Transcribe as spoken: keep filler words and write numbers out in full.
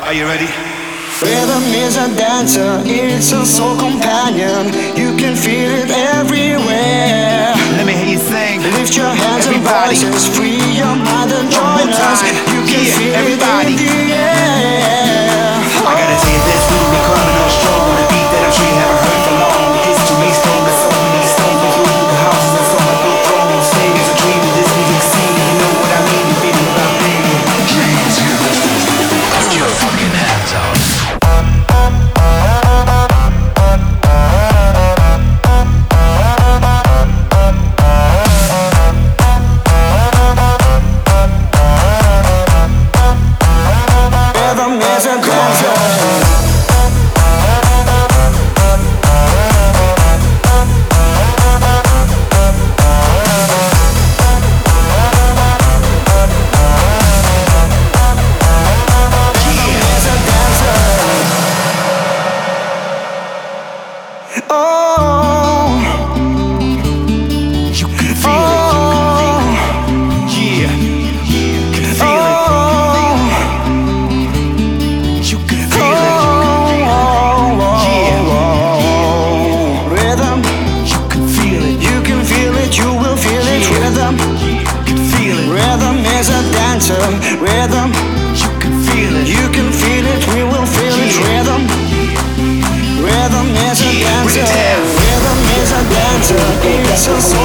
Are you ready? Rhythm is a dancer, it's a soul companion. You can feel it everywhere. Let me hear you sing. Lift your hands Everybody. and voices, free your mind and One join more us. time. You can Yeah, feel everybody. it in the air. I gotta tell you this, we be coming on strong on a beat that I'm sure you haven't heard for long. The history stronger, so we need stone to glue the houses and so my good throne on stage. A dream of this music scene, you know what I mean? You feel it about me. Put your fucking hands out. Rhythm is a dancer. Oh, You can feel it, you can feel it. Yeah, yeah, can feel it. You can feel it, you can feel it. Yeah, rhythm, you can feel it. you can feel it, you will feel it. Rhythm, You can feel it. rhythm is a dancer. Rhythm, You can feel it. you can feel it, we will feel it. Rhythm, rhythm is a Yeah, bring it dancer. down. Rhythm is a dancer. It's a